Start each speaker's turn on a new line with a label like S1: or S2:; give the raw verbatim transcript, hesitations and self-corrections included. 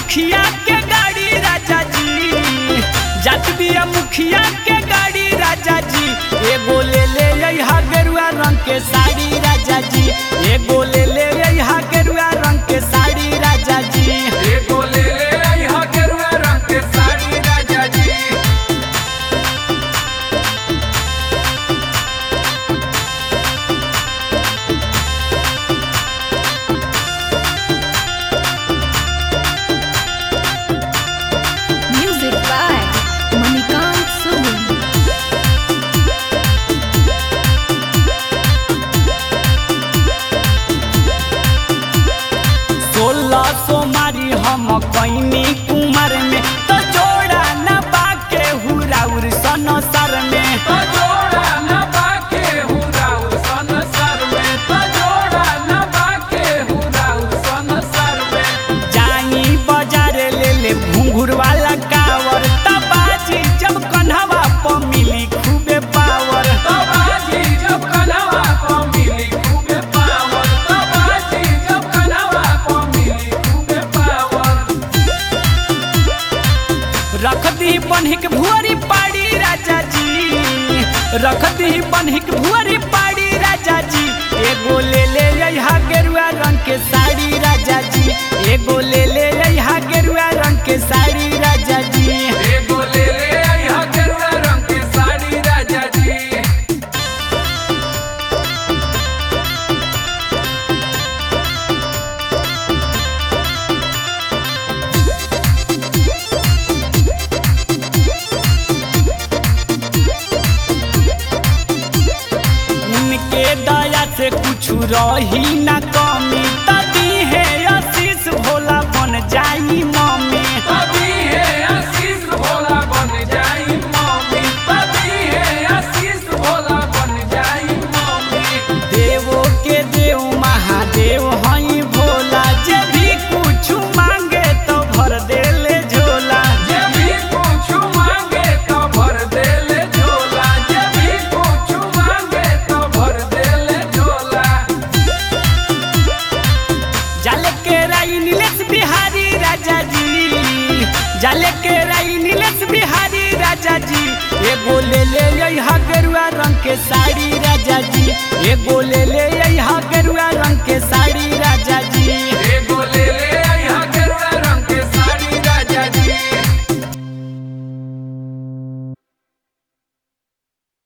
S1: मुखिया के गाड़ी राजा जी, जात बिया मुखिया के गाड़ी राजा जी। एगो ले ले यहाँ गेरुआ रंग के साड़ी राजा जी, एगो ले ले यहाँ गेरुआ रंग के साड़ी राजा जी,
S2: एगो ले ले यहाँ गेरुआ रंग के साड़ी राजा जी।
S3: Music by Manikant Subin.
S1: सोलह सोमारी हम कैनी कुमार में, तो जोड़ा न बाके हुराउर सनसर में,
S2: तो जोड़ा न बाके हुराउ संसार में, तो जोड़ा न बाके हुराउ संसार में।
S1: जाई बाजार ले ले घुंघुर वाला कावर, तब बाजी जब कन्हवा प मिली खूबे पावर।
S2: तो बाजी जब कन्हवा को मिली खूबे पावर, तो बाजी जब कन्हवा को मिली खूबे पावर।
S1: रख दी बन्हिक भुअरी पाड़ी राजा जी, रख दी बन्हिक भुअरी पाड़ी राजा जी। एगो ले ले यहाँ गेरुआ रंग के साड़ी राजा जी, एगो ले ले यहाँ गेरुआ रंग के साड़ी राजा जी,
S2: एगो ले ले यहाँ गेरुआ रंग के साड़ी राजा जी।
S1: उनके दया से कुछ रही न कमी, तदी है आशीष भोला बन जाई मम्मी।
S2: तभी है आशीष भोला बन जाई मम्मी, तभी है आशीष भोला बन जाई मम्मी।
S1: देवो के देव महादेव हई भोला, जे भी कुछ मांगे तो भर देले झोला।
S2: जे भी कुछ मांगे तो भर देले झोला, जे भी कुछ मांगे तो भर देले झोला।
S1: जाले के राई नीलेश बिहारी राजा जी, जाले के राई नीलेश बिहारी राजा जी। एगो ले ले यहाँ गेरुआ रंग के साड़ी राजा जी, एगो ले ले